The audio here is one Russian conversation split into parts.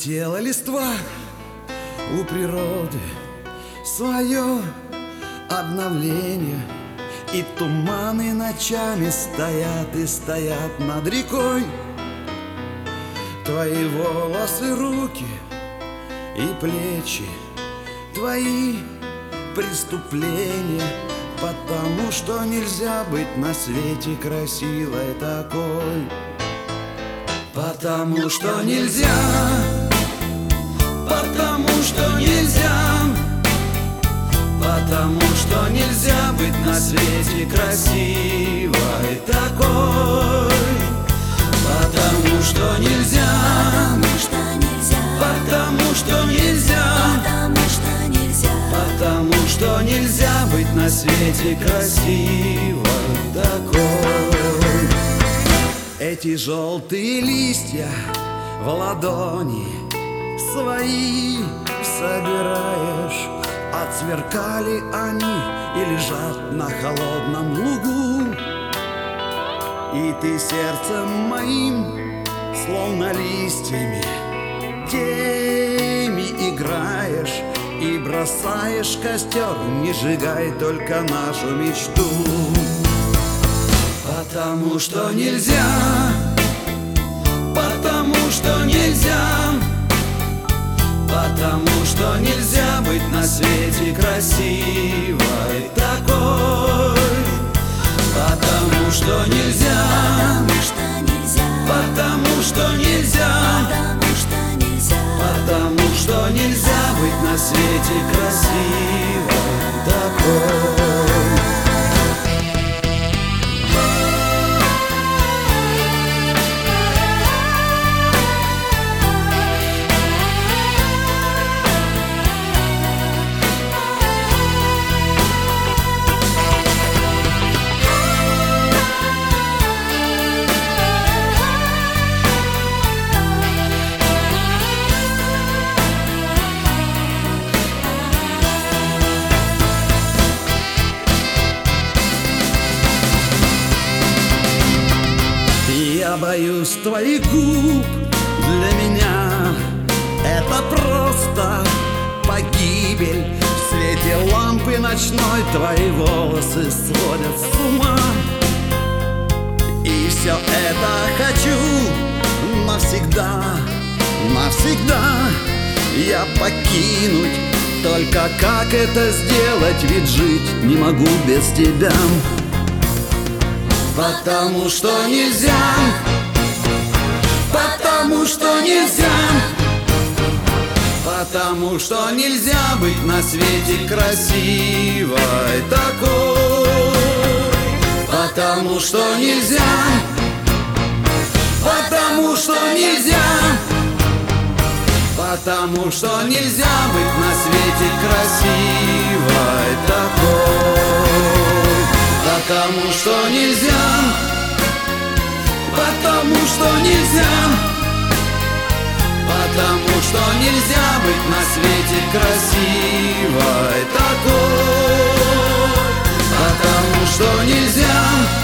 Облетела листва у природы свое обновление, и туманы ночами стоят и стоят над рекой. Твои волосы, руки и плечи, твои преступления, потому что нельзя быть на свете красивой такой. Потому что нельзя, потому что нельзя, потому что нельзя быть на свете красивой такой. Потому что нельзя, потому что нельзя, потому что нельзя быть на свете красивой такой. Эти желтые листья в ладони свои собираешь, отсверкали они и лежат на холодном лугу. И ты сердцем моим, словно листьями, теми играешь и бросаешь костер, не сжигай только нашу мечту. Потому что нельзя, потому что нельзя, потому что нельзя быть на свете красивой такой. Потому что нельзя, потому что нельзя, потому что нельзя быть на свете красивой такой. Я боюсь твоих губ, для меня это просто погибель. В свете лампы ночной твои волосы сводят с ума. И все это хочу навсегда, навсегда я покинуть. Только как это сделать, ведь жить не могу без тебя. Потому что нельзя, потому что нельзя, потому что нельзя быть на свете красивой такой. Потому что нельзя, потому что нельзя, потому что нельзя быть на свете красивой такой. Потому что нельзя, потому что нельзя, потому что нельзя быть на свете красивой такой. Потому что нельзя,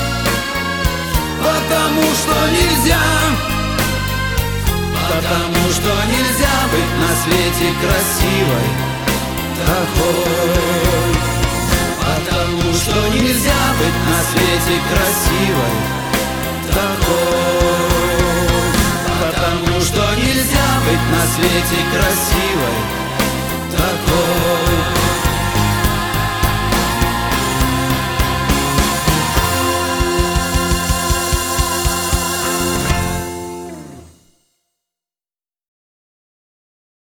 потому что нельзя, потому что нельзя быть на свете красивой такой. Потому что нельзя быть на свете красивой такой. Потому что нельзя быть на свете красивой такой.